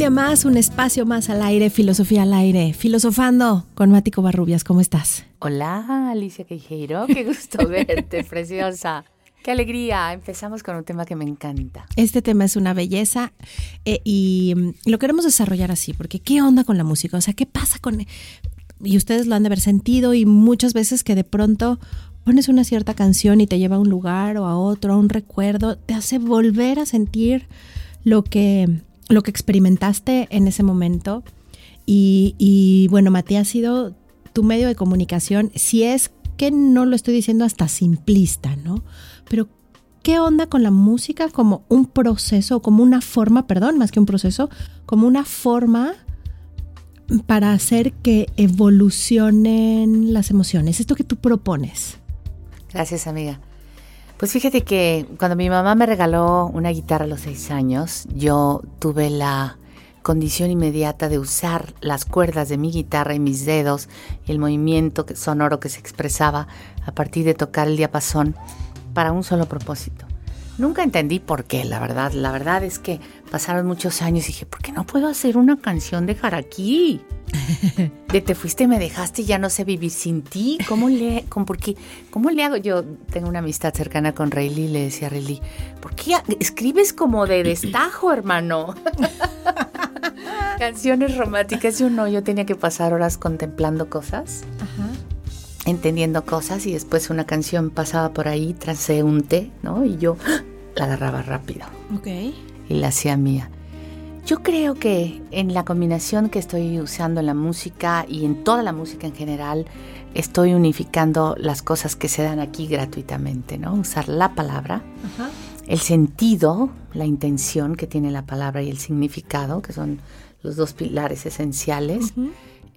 día más, un espacio más al aire, filosofía al aire, filosofando con Mati Covarrubias. ¿Cómo estás? Hola, Alicia Queijeiro, qué gusto verte, preciosa. Qué alegría. Empezamos con un tema que me encanta. Este tema es una belleza y lo queremos desarrollar así, porque ¿qué onda con la música? O sea, ¿qué pasa con...? Y ustedes lo han de haber sentido y muchas veces que de pronto pones una cierta canción y te lleva a un lugar o a otro, a un recuerdo, te hace volver a sentir lo que experimentaste en ese momento. Y bueno, Mati, ha sido tu medio de comunicación, si es que no lo estoy diciendo hasta simplista, ¿no? Pero, ¿qué onda con la música como un proceso, como una forma, más que un proceso, como una forma para hacer que evolucionen las emociones? Esto que tú propones. Gracias, amiga. Pues fíjate que cuando mi mamá me regaló una guitarra a los 6 años, yo tuve la condición inmediata de usar las cuerdas de mi guitarra y mis dedos y el movimiento sonoro que se expresaba a partir de tocar el diapasón para un solo propósito. Nunca entendí por qué, la verdad. La verdad es que pasaron muchos años y dije, ¿por qué no puedo hacer una canción de Harakiri? De te fuiste, me dejaste y ya no sé vivir sin ti. ¿Cómo le hago? Yo tengo una amistad cercana con Rayleigh y le decía a Rayleigh, ¿por qué escribes como de destajo, hermano? Canciones románticas. Yo tenía que pasar horas contemplando cosas. Ajá. Entendiendo cosas, y después una canción pasaba por ahí, transeúnte, ¿no? Y yo la agarraba rápido. Okay. Y la hacía mía. Yo creo que en la combinación que estoy usando en la música y en toda la música en general, estoy unificando las cosas que se dan aquí gratuitamente, ¿no? Usar la palabra, ajá, el sentido, la intención que tiene la palabra y el significado, que son los dos pilares esenciales. Uh-huh.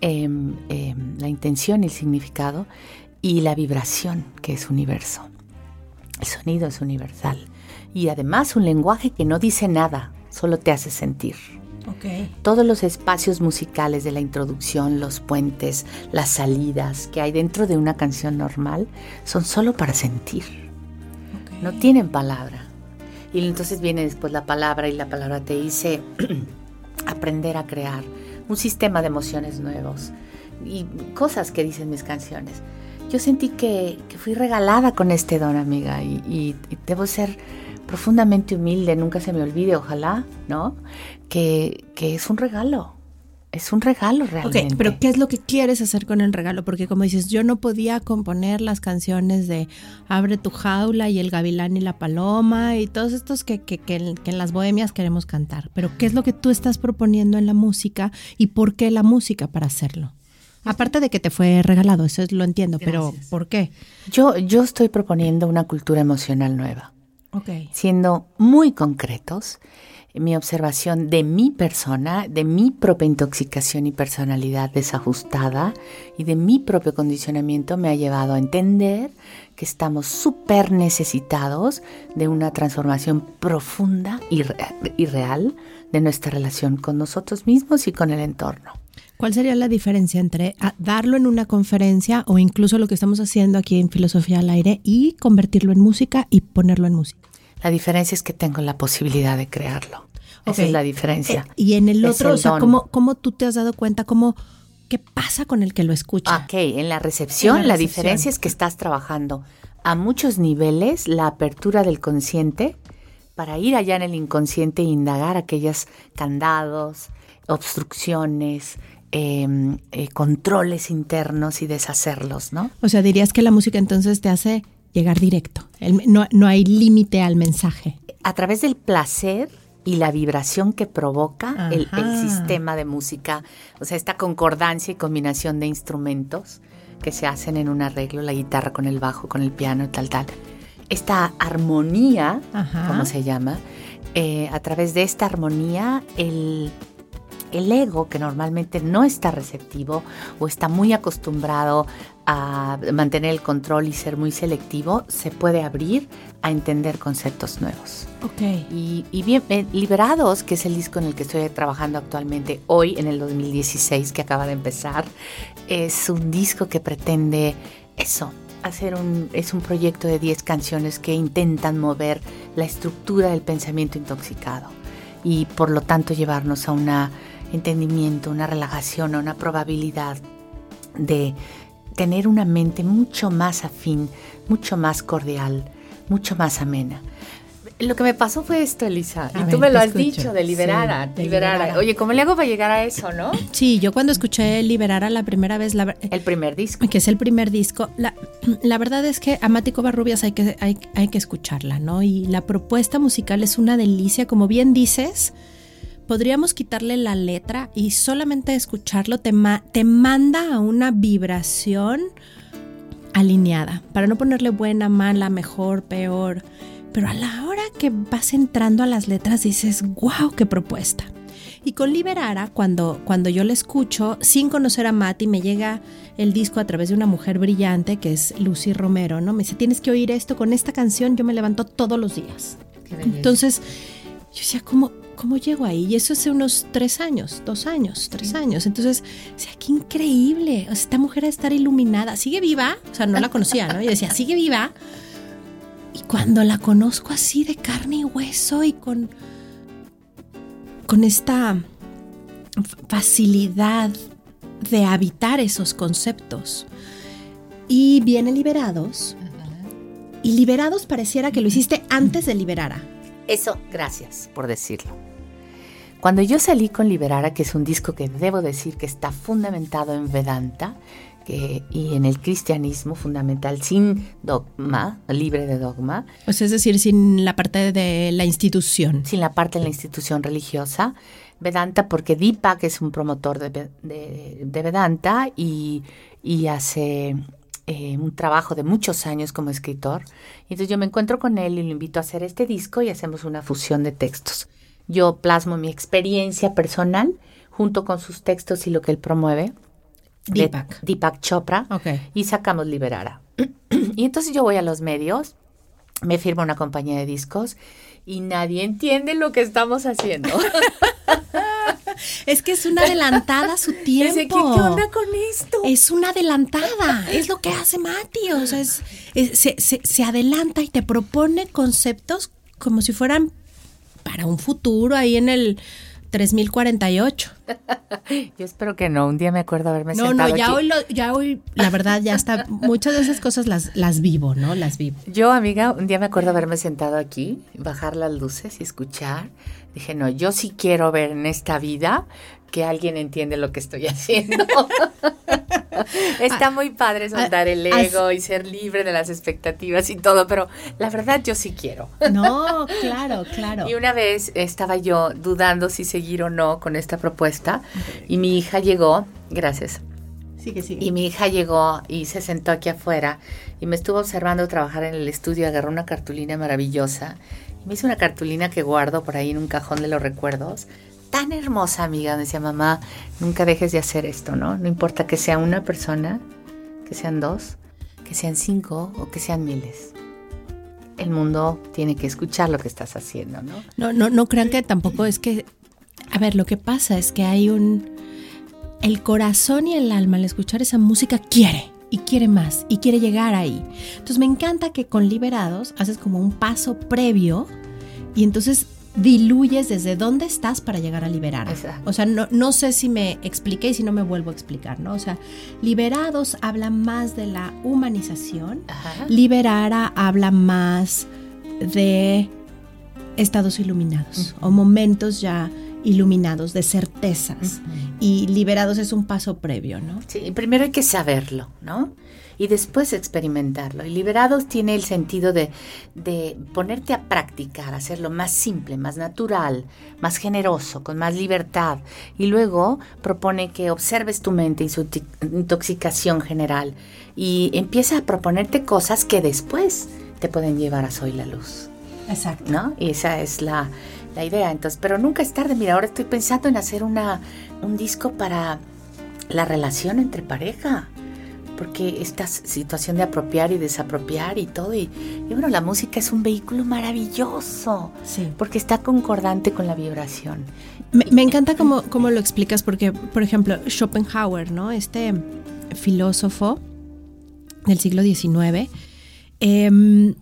La intención y el significado, y la vibración, que es universo. El sonido es universal y además un lenguaje que no dice nada, solo te hace sentir. Okay. Todos los espacios musicales de la introducción, los puentes, las salidas que hay dentro de una canción normal son solo para sentir. Okay. No tienen palabra. Y entonces viene después la palabra, y la palabra te dice aprender a crear un sistema de emociones nuevos y cosas que dicen mis canciones. Yo sentí que fui regalada con este don, amiga, y debo ser profundamente humilde, nunca se me olvide, ojalá, ¿no? Que es un regalo. Es un regalo realmente. Ok, pero ¿qué es lo que quieres hacer con el regalo? Porque como dices, yo no podía componer las canciones de Abre tu jaula y El gavilán y la paloma y todos estos que en las bohemias queremos cantar. Pero ¿qué es lo que tú estás proponiendo en la música y por qué la música para hacerlo? Aparte de que te fue regalado, eso lo entiendo. Gracias. Pero ¿por qué? Yo estoy proponiendo una cultura emocional nueva. Okay. Siendo muy concretos. Mi observación de mi persona, de mi propia intoxicación y personalidad desajustada y de mi propio condicionamiento me ha llevado a entender que estamos súper necesitados de una transformación profunda y real de nuestra relación con nosotros mismos y con el entorno. ¿Cuál sería la diferencia entre darlo en una conferencia o incluso lo que estamos haciendo aquí en Filosofía al Aire y convertirlo en música y ponerlo en música? La diferencia es que tengo la posibilidad de crearlo. Esa es la diferencia. Y en el otro, o sea, ¿cómo tú te has dado cuenta? ¿Qué pasa con el que lo escucha? Ok, en la recepción, la diferencia es que estás trabajando a muchos niveles la apertura del consciente para ir allá en el inconsciente e indagar aquellos candados, obstrucciones, controles internos y deshacerlos, ¿no? O sea, dirías que la música entonces te hace llegar directo. No hay límite al mensaje. A través del placer y la vibración que provoca el sistema de música, o sea, esta concordancia y combinación de instrumentos que se hacen en un arreglo, la guitarra con el bajo, con el piano, tal. Esta armonía, ¿cómo se llama? A través de esta armonía, el ego, que normalmente no está receptivo o está muy acostumbrado a mantener el control y ser muy selectivo, se puede abrir a entender conceptos nuevos. Okay. Y bien, Liberados, que es el disco en el que estoy trabajando actualmente, hoy en el 2016, que acaba de empezar, es un disco que pretende eso, es un proyecto de 10 canciones que intentan mover la estructura del pensamiento intoxicado. y por lo tanto llevarnos a un entendimiento, una relajación, a una probabilidad de tener una mente mucho más afín, mucho más cordial, mucho más amena. Lo que me pasó fue esto, Elisa, y tú me lo has dicho, de Liberara, sí, Liberara. Oye, ¿cómo le hago para llegar a eso, no? Sí, yo cuando escuché Liberara la primera vez... el primer disco. Que es el primer disco. La verdad es que a Mati Covarrubias hay que escucharla, ¿no? Y la propuesta musical es una delicia, como bien dices. Podríamos quitarle la letra y solamente escucharlo te manda a una vibración alineada, para no ponerle buena, mala, mejor, peor. Pero a la hora que vas entrando a las letras dices, ¡wow, qué propuesta! Y con Liberara, cuando yo la escucho, sin conocer a Mati, me llega el disco a través de una mujer brillante que es Lucy Romero, ¿no? Me dice, tienes que oír esto, con esta canción yo me levanto todos los días. Entonces, yo decía, ¿cómo llego ahí? Y eso hace unos 3 años. Entonces, o sea, qué increíble. O sea, esta mujer a estar iluminada. ¿Sigue viva? O sea, no la conocía, ¿no? Yo decía, ¿sigue viva? Y cuando la conozco así de carne y hueso y con esta facilidad de habitar esos conceptos. Y viene Liberados. Y Liberados pareciera que lo hiciste antes de Liberara. Eso, gracias por decirlo. Cuando yo salí con Liberara, que es un disco que debo decir que está fundamentado en Vedanta, y en el cristianismo fundamental, sin dogma, libre de dogma. O sea, es decir, sin la parte de la institución. Sin la parte de la institución religiosa. Vedanta, porque Deepak es un promotor de Vedanta y hace un trabajo de muchos años como escritor. Y entonces yo me encuentro con él y lo invito a hacer este disco y hacemos una fusión de textos. Yo plasmo mi experiencia personal junto con sus textos y lo que él promueve. Deepak Chopra. Okay. Y sacamos Liberara. Y entonces yo voy a los medios, me firma una compañía de discos y nadie entiende lo que estamos haciendo. Es que es una adelantada a su tiempo. ¿Qué onda con esto? Es una adelantada, es lo que hace Mati. O sea, se adelanta y te propone conceptos como si fueran para un futuro ahí en el 3048. Yo espero que no. Un día me acuerdo haberme sentado aquí. Ya hoy, la verdad, ya está. Muchas de esas cosas las vivo, ¿no? Las vivo. Yo, amiga, un día me acuerdo haberme sentado aquí, bajar las luces y escuchar. Dije, no, yo sí quiero ver en esta vida que alguien entiende lo que estoy haciendo. Está muy padre soltar el ego y ser libre de las expectativas y todo, pero la verdad yo sí quiero. No, claro. Y una vez estaba yo dudando si seguir o no con esta propuesta y mi hija llegó, gracias. Sigue. Y mi hija llegó y se sentó aquí afuera y me estuvo observando trabajar en el estudio, agarró una cartulina maravillosa y me hizo una cartulina que guardo por ahí en un cajón de los recuerdos. Tan hermosa, amiga, me decía, mamá, nunca dejes de hacer esto, ¿no? No importa que sea una persona, que sean 2, que sean 5 o que sean miles. El mundo tiene que escuchar lo que estás haciendo, ¿no? No crean que tampoco es que... A ver, lo que pasa es que hay el corazón y el alma al escuchar esa música quiere más y quiere llegar ahí. Entonces me encanta que con Liberados haces como un paso previo y entonces diluyes desde dónde estás para llegar a Liberara. Exacto. O sea, no sé si me expliqué y si no me vuelvo a explicar, ¿no? O sea, Liberados habla más de la humanización. Ajá. Liberara habla más de estados iluminados o momentos ya iluminados, de certezas. Y Liberados es un paso previo, ¿no? Sí, primero hay que saberlo, ¿no? Y después experimentarlo. Y Liberados tiene el sentido de ponerte a practicar, hacerlo más simple, más natural, más generoso, con más libertad. Y luego propone que observes tu mente y su intoxicación general. Y empieza a proponerte cosas que después te pueden llevar a Soy la Luz. Exacto. ¿No? Y esa es la idea. Entonces, pero nunca es tarde. Mira, ahora estoy pensando en hacer un disco para la relación entre pareja. Porque esta situación de apropiar y desapropiar y todo, y bueno, la música es un vehículo maravilloso, sí, porque está concordante con la vibración. Me encanta cómo lo explicas, porque, por ejemplo, Schopenhauer, ¿no? Este filósofo del siglo XIX,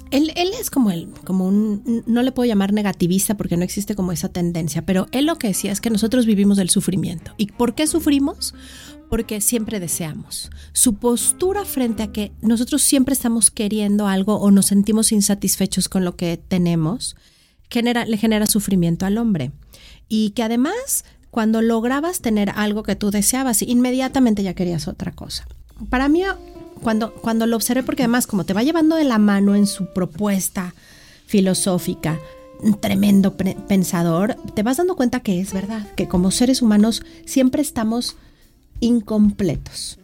Él es como un, no le puedo llamar negativista porque no existe como esa tendencia, pero él lo que decía es que nosotros vivimos del sufrimiento. ¿Y por qué sufrimos? Porque siempre deseamos. Su postura frente a que nosotros siempre estamos queriendo algo o nos sentimos insatisfechos con lo que tenemos, le genera sufrimiento al hombre. Y que además, cuando lograbas tener algo que tú deseabas, inmediatamente ya querías otra cosa. Para mí, cuando lo observé, porque además como te va llevando de la mano en su propuesta filosófica, un tremendo pensador, te vas dando cuenta que es verdad, que como seres humanos siempre estamos incompletos.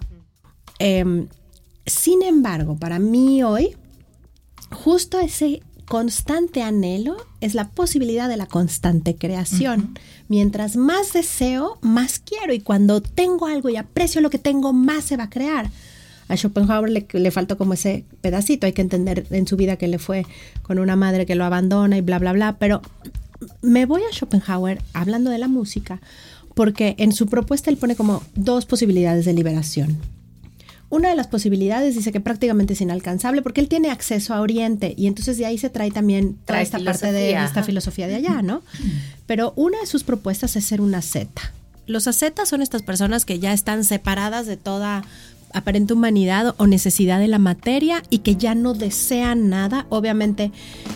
Sin embargo, para mí hoy, justo ese constante anhelo es la posibilidad de la constante creación. Mientras más deseo, más quiero, y cuando tengo algo y aprecio lo que tengo, más se va a crear. A Schopenhauer le faltó como ese pedacito. Hay que entender en su vida que le fue con una madre que lo abandona y bla, bla, bla. Pero me voy a Schopenhauer hablando de la música porque en su propuesta él pone como dos posibilidades de liberación. Una de las posibilidades dice que prácticamente es inalcanzable porque él tiene acceso a Oriente y entonces de ahí se trae también toda esta parte de esta filosofía de allá, ¿no? Pero una de sus propuestas es ser un asceta. Los ascetas son estas personas que ya están separadas de toda aparente humanidad o necesidad de la materia y que ya no desean nada. Obviamente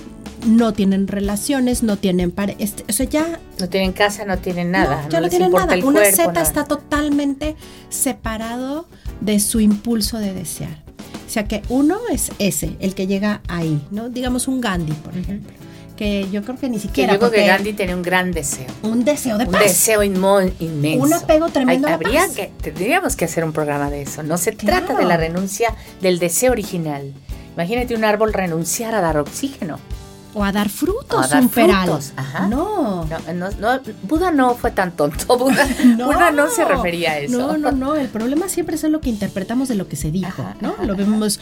no tienen relaciones, no tienen o sea, ya no tienen casa, no tienen nada. No, ya no tienen nada. Un asceta está totalmente separado de su impulso de desear. O sea que uno es ese, el que llega ahí, ¿no? Digamos un Gandhi, por ejemplo. Que yo creo que ni siquiera. Yo creo que Gandhi tenía un gran deseo. Un deseo de paz. Un deseo inmenso. Un apego tremendo a la paz. Tendríamos que hacer un programa de eso. No se trata de la renuncia del deseo original. Imagínate un árbol renunciar a dar oxígeno. O a dar frutos, un peral. Ajá. No, Buda no fue tan tonto. Buda no se refería a eso. No. El problema siempre es lo que interpretamos de lo que se dijo, ¿no? Lo vemos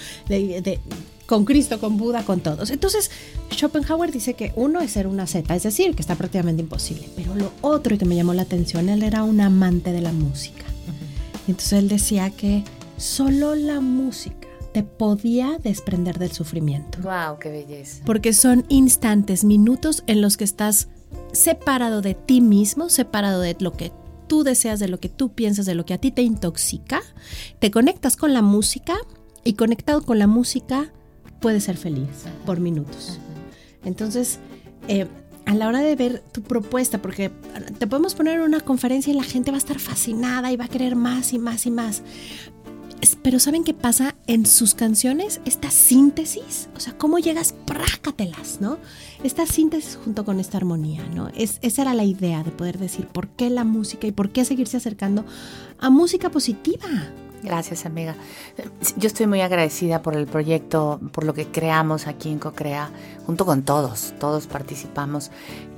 con Cristo, con Buda, con todos. Entonces, Schopenhauer dice que uno es ser una asceta, es decir, que está prácticamente imposible. Pero lo otro, y que me llamó la atención, él era un amante de la música. Entonces él decía que solo la música te podía desprender del sufrimiento. ¡Wow! ¡Qué belleza! Porque son instantes, minutos en los que estás separado de ti mismo, separado de lo que tú deseas, de lo que tú piensas, de lo que a ti te intoxica. Te conectas con la música y conectado con la música puedes ser feliz por minutos. Entonces, a la hora de ver tu propuesta, porque te podemos poner en una conferencia y la gente va a estar fascinada y va a querer más y más y más. Pero ¿saben qué pasa en sus canciones? Esta síntesis, o sea, cómo llegas, prácatelas, ¿no? Esta síntesis junto con esta armonía, ¿no? Esa era la idea de poder decir por qué la música y por qué seguirse acercando a música positiva. Gracias, amiga. Yo estoy muy agradecida por el proyecto, por lo que creamos aquí en CoCrea, junto con todos participamos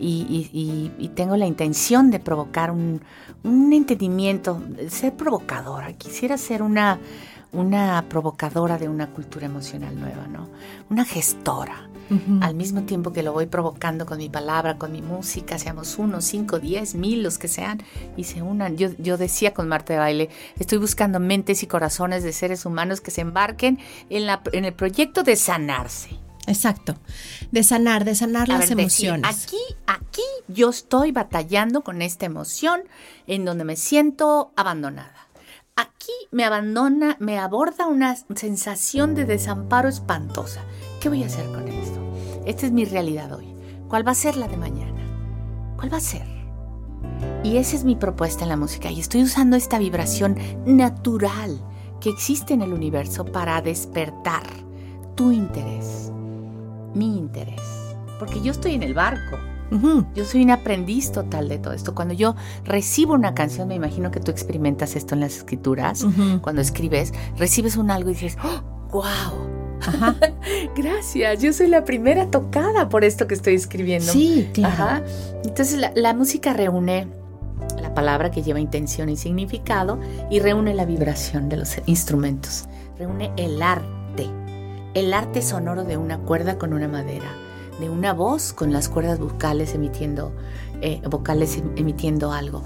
y tengo la intención de provocar un entendimiento, ser provocadora. Quisiera ser una provocadora de una cultura emocional nueva, ¿no? Una gestora. Al mismo tiempo que lo voy provocando con mi palabra, con mi música, seamos 1, 5, 10, 1000, los que sean, y se unan. Yo decía con Marta de Baile, estoy buscando mentes y corazones de seres humanos que se embarquen en el proyecto de sanarse. Exacto, de sanar las emociones. Aquí yo estoy batallando con esta emoción en donde me siento abandonada. Aquí me aborda una sensación de desamparo espantosa. ¿Qué voy a hacer con esto? Esta es mi realidad hoy. ¿Cuál va a ser la de mañana? ¿Cuál va a ser? Y esa es mi propuesta en la música. Y estoy usando esta vibración natural que existe en el universo para despertar tu interés, mi interés. Porque yo estoy en el barco. Yo soy un aprendiz total de todo esto. Cuando yo recibo una canción, me imagino que tú experimentas esto en las escrituras. Cuando escribes, recibes algo y dices, ¡oh, wow! Ajá. Gracias, yo soy la primera tocada por esto que estoy escribiendo. Sí, claro. Ajá. Entonces la música reúne la palabra que lleva intención y significado y reúne la vibración de los instrumentos. Reúne el arte sonoro de una cuerda con una madera, de una voz con las cuerdas vocales emitiendo algo.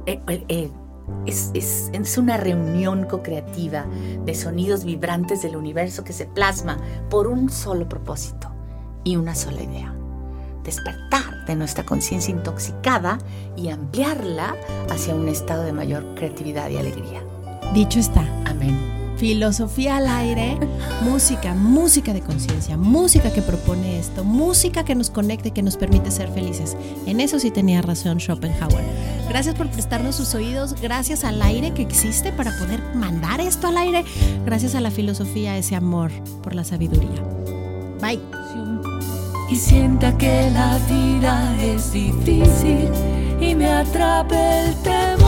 Es una reunión co-creativa de sonidos vibrantes del universo que se plasma por un solo propósito, y una sola idea: despertar de nuestra conciencia intoxicada y ampliarla hacia un estado de mayor creatividad y alegría. Dicho está. Amén. Filosofía al aire, música de conciencia, música que propone esto, música que nos conecte, que nos permite ser felices. En eso sí tenía razón Schopenhauer. Gracias por prestarnos sus oídos, gracias al aire que existe para poder mandar esto al aire, gracias a la filosofía, ese amor por la sabiduría. Bye. Y sienta que la vida es difícil y me atrapa el temor.